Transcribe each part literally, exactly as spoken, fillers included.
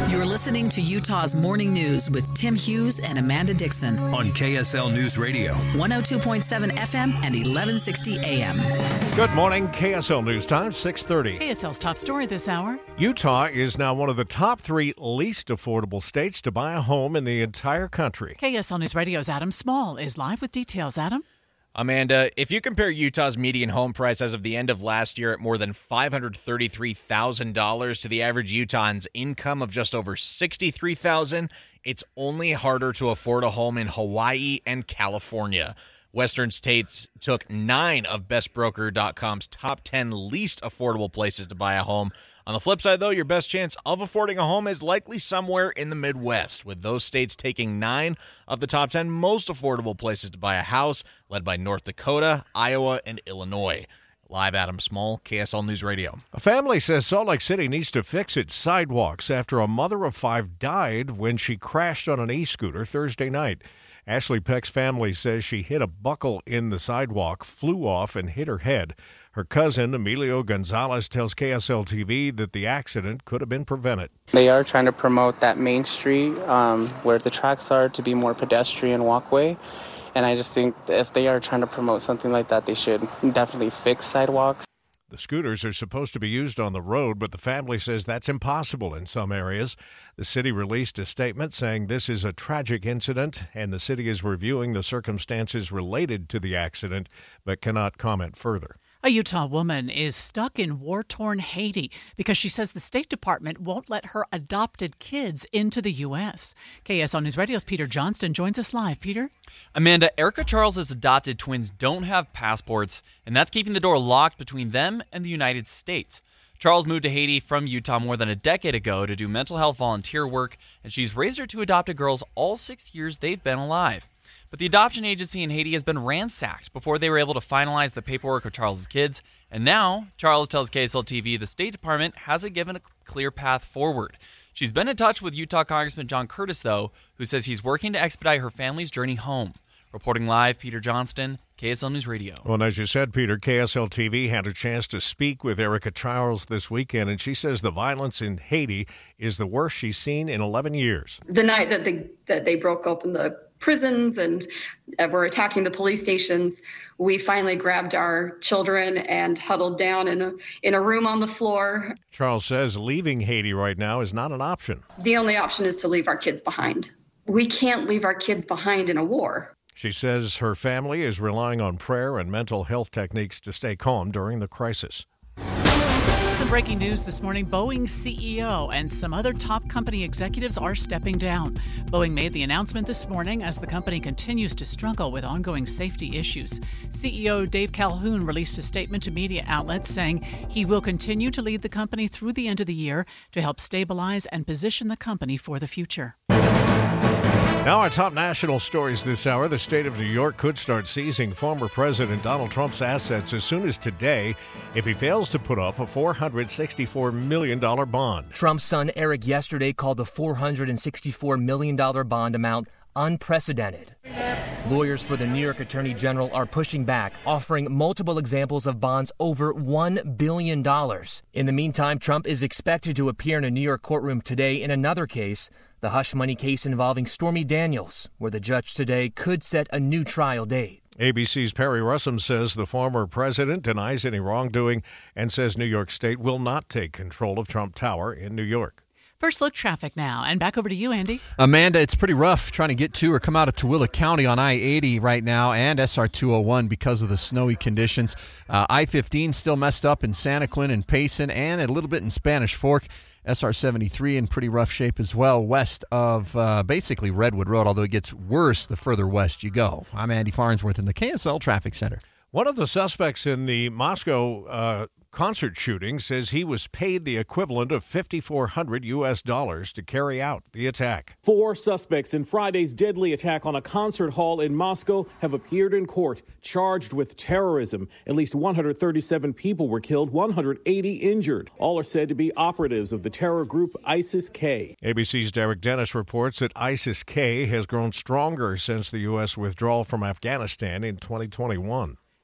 You're listening to Utah's Morning News with Tim Hughes and Amanda Dixon on K S L News Radio, one oh two point seven F M and eleven sixty A M. Good morning, K S L News Time, six thirty. K S L's top story this hour. Utah is now one of the top three least affordable states to buy a home in the entire country. K S L News Radio's Adam Small is live with details. Adam? Amanda, if you compare Utah's median home price as of the end of last year at more than five hundred thirty-three thousand dollars to the average Utahns' income of just over sixty-three thousand dollars, it's only harder to afford a home in Hawaii and California. Western states took nine of best broker dot com's top ten least affordable places to buy a home. On the flip side, though, your best chance of affording a home is likely somewhere in the Midwest, with those states taking nine of the top ten most affordable places to buy a house, led by North Dakota, Iowa, and Illinois. Live, Adam Small, K S L News Radio. A family says Salt Lake City needs to fix its sidewalks after a mother of five died when she crashed on an e-scooter Thursday night. Ashley Peck's family says she hit a buckle in the sidewalk, flew off, and hit her head. Her cousin, Emilio Gonzalez, tells K S L T V that the accident could have been prevented. They are trying to promote that main street um, where the tracks are to be more pedestrian walkway. And I just think if they are trying to promote something like that, they should definitely fix sidewalks. The scooters are supposed to be used on the road, but the family says that's impossible in some areas. The city released a statement saying this is a tragic incident, and the city is reviewing the circumstances related to the accident, but cannot comment further. A Utah woman is stuck in war-torn Haiti because she says the State Department won't let her adopted kids into the U S. K S L News Radio's Peter Johnston joins us live. Peter? Amanda, Erica Charles's adopted twins don't have passports, and that's keeping the door locked between them and the United States. Charles moved to Haiti from Utah more than a decade ago to do mental health volunteer work, and she's raised her two adopted girls all six years they've been alive. But the adoption agency in Haiti has been ransacked before they were able to finalize the paperwork of Charles's kids. And now, Charles tells K S L T V the State Department hasn't given a clear path forward. She's been in touch with Utah Congressman John Curtis, though, who says he's working to expedite her family's journey home. Reporting live, Peter Johnston, K S L News Radio. Well, and as you said, Peter, K S L T V had a chance to speak with Erica Charles this weekend, and she says the violence in Haiti is the worst she's seen in eleven years. The night that they, that they broke open the prisons and were attacking the police stations, we finally grabbed our children and huddled down in a in a room on the floor. Charles says leaving Haiti right now is not an option. The only option is to leave our kids behind. We can't leave our kids behind in a war. She says her family is relying on prayer and mental health techniques to stay calm during the crisis. Some breaking news this morning. Boeing C E O and some other top company executives are stepping down. Boeing made the announcement this morning as the company continues to struggle with ongoing safety issues. C E O Dave Calhoun released a statement to media outlets saying he will continue to lead the company through the end of the year to help stabilize and position the company for the future. Now our top national stories this hour. The state of New York could start seizing former President Donald Trump's assets as soon as today if he fails to put up a four hundred sixty-four million dollars bond. Trump's son Eric yesterday called the four hundred sixty-four million dollars bond amount unprecedented. Lawyers for the New York Attorney General are pushing back, offering multiple examples of bonds over one billion dollars. In the meantime, Trump is expected to appear in a New York courtroom today in another case, the hush money case involving Stormy Daniels, where the judge today could set a new trial date. A B C's Perry Russum says the former president denies any wrongdoing and says New York State will not take control of Trump Tower in New York. First look traffic now, and back over to you, Andy. Amanda, it's pretty rough trying to get to or come out of Tooele County on I eighty right now and S R two oh one because of the snowy conditions. Uh, I fifteen still messed up in Santaquin and Payson and a little bit in Spanish Fork. S R seventy-three in pretty rough shape as well, west of uh, basically Redwood Road, although it gets worse the further west you go. I'm Andy Farnsworth in the K S L Traffic Center. One of the suspects in the Moscow uh, concert shooting says he was paid the equivalent of fifty-four hundred U S dollars to carry out the attack. Four suspects in Friday's deadly attack on a concert hall in Moscow have appeared in court, charged with terrorism. At least one hundred thirty-seven people were killed, one hundred eighty injured. All are said to be operatives of the terror group ISIS-K. A B C's Derek Dennis reports that ISIS-K has grown stronger since the U S withdrawal from Afghanistan in twenty twenty-one.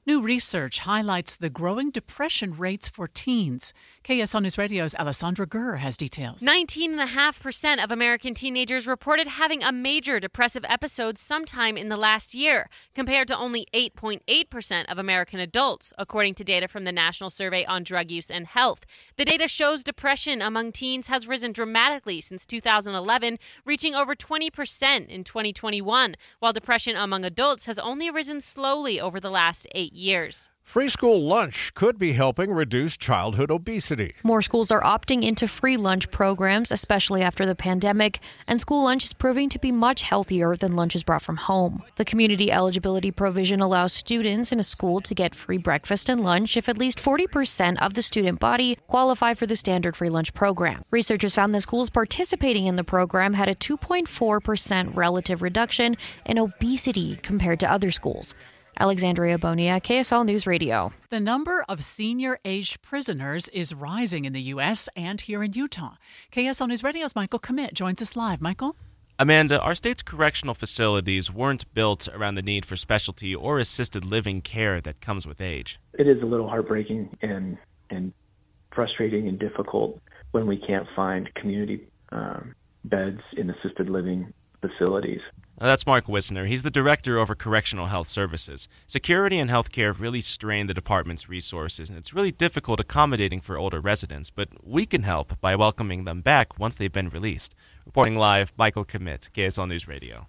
New research highlights the growing depression rates for teens. K S L News Radio's Alessandra Gurr has details. nineteen point five percent of American teenagers reported having a major depressive episode sometime in the last year, compared to only eight point eight percent of American adults, according to data from the National Survey on Drug Use and Health. The data shows depression among teens has risen dramatically since two thousand eleven, reaching over twenty percent in twenty twenty-one, while depression among adults has only risen slowly over the last eight years. Free school lunch could be helping reduce childhood obesity. More schools are opting into free lunch programs, especially after the pandemic, and school lunch is proving to be much healthier than lunches brought from home. The community eligibility provision allows students in a school to get free breakfast and lunch if at least forty percent of the student body qualify for the standard free lunch program. Researchers found that schools participating in the program had a two point four percent relative reduction in obesity compared to other schools. Alexandria Bonilla, K S L News Radio. The number of senior-aged prisoners is rising in the U S and here in Utah. K S L News Radio's Michael Commit joins us live. Michael? Amanda, our state's correctional facilities weren't built around the need for specialty or assisted living care that comes with age. It is a little heartbreaking and, and frustrating and difficult when we can't find community um, beds in assisted living facilities. Now, that's Mark Wisner. He's the director over Correctional Health Services. Security and healthcare really strain the department's resources, and it's really difficult accommodating for older residents, but we can help by welcoming them back once they've been released. Reporting live, Michael Commit, K S L News Radio.